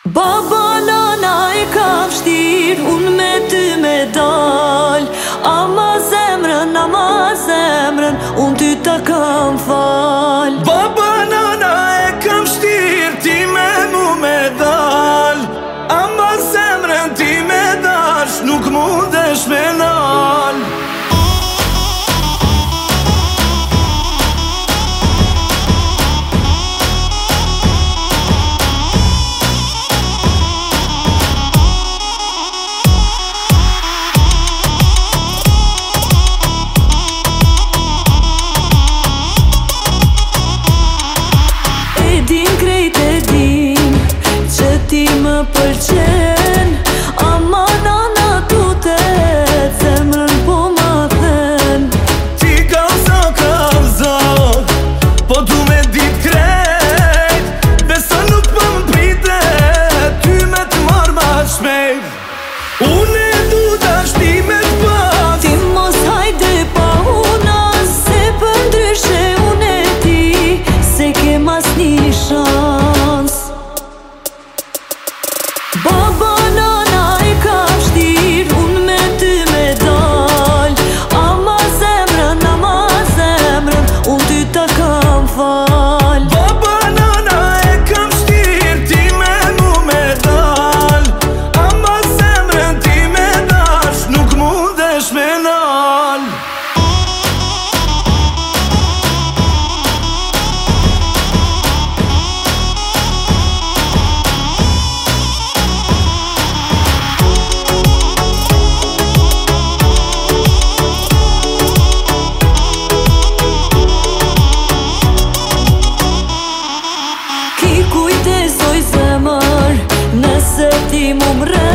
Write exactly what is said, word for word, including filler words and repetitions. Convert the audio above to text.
Baba, nana e ka vështir, unë me ty me dal. Ama zemrën, ama zemrën, unë ty ta kam fal. Baba, nana e ka vështir, ti me mu me dal. Ama zemrën ti me dash, nuk mundesh me nal. Ti më përqen, ama nana tu te zemrën po më then. Ti kalza, kalza, po du me dit krejt. Besa nuk po më prite, ty me t'mar ma shmejt. Unë e du dashni me t'pas. Ti mos hajde pa una, se për ndryshe unë e ti, se ke mas një shans. Baba, nana e ka vështir, unë me ty me dal. Ama zemrën, ama zemrën, unë ty ta kam fal. Baba, nana e ka vështir, ti me mu me dal. Ama zemrën ti me dash, nuk mundesh me nal. Kujtesoj zemër, nëse ti mu mre